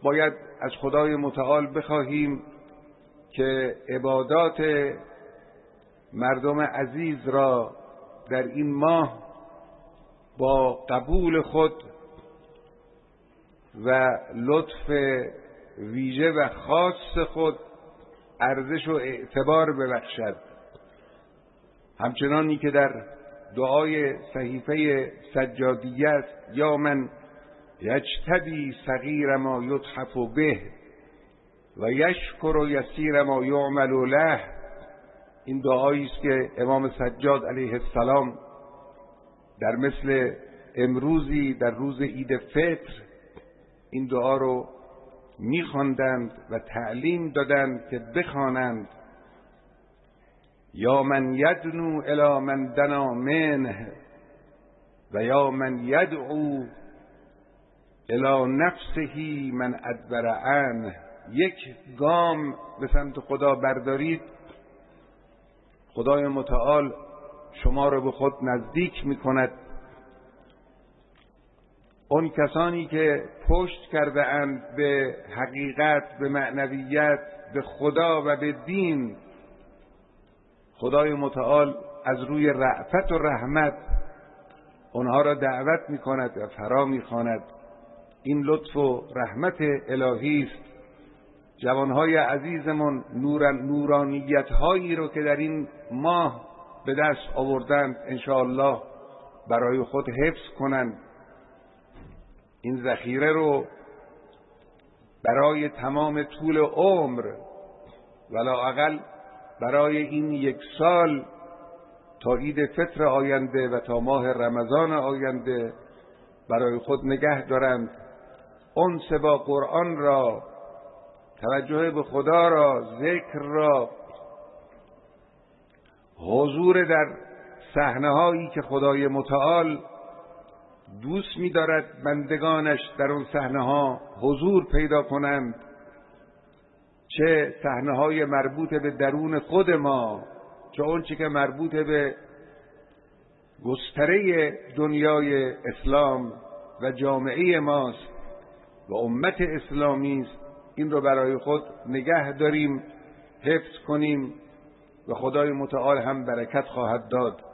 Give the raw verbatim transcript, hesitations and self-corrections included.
باید از خدای متعال بخواهیم که عبادات مردم عزیز را در این ماه با قبول خود و لطف ویژه و خاص خود ارزش و اعتبار ببخشد، همچنانی که در دعای صحیفه سجادیه است: یا من یجتبی صغیر ما یتحف به و یشکر یسیر ما یعمل له. این دعایی است که امام سجاد علیه السلام در مثل امروزی در روز عید فطر این دعا رو می‌خواندند و تعلیم دادند که بخوانند: یا من یدنو الی من دنا منه و یا من یدعو الی نفسه من ادبر عنه. یک گام به سمت خدا بردارید، خدای متعال شما رو به خود نزدیک می‌کند. اون کسانی که پشت کرده اند به حقیقت، به معنویت، به خدا و به دین، خدای متعال از روی رأفت و رحمت اونها را دعوت می‌کند و فرا می‌خواند. این لطف و رحمت الهی است. جوانهای عزیزمون نور نورانیت‌هایی رو که در این ماه به دست آوردند انشاءالله برای خود حفظ کنند. این ذخیره رو برای تمام طول عمر ولااقل برای این یک سال تا عید فطر آینده و تا ماه رمضان آینده برای خود نگه دارند. انس با قرآن را، توجه به خدا را، ذکر را، حضور در صحنه‌هایی که خدای متعال دوست می‌دارد بندگانش در اون صحنه‌ها حضور پیدا کنند، چه صحنه‌های مربوط به درون خود ما، چه اون چی که مربوط به گستره دنیای اسلام و جامعه ماست و امت اسلامی است. این رو برای خود نگه داریم، حفظ کنیم و خدای متعال هم برکت خواهد داد.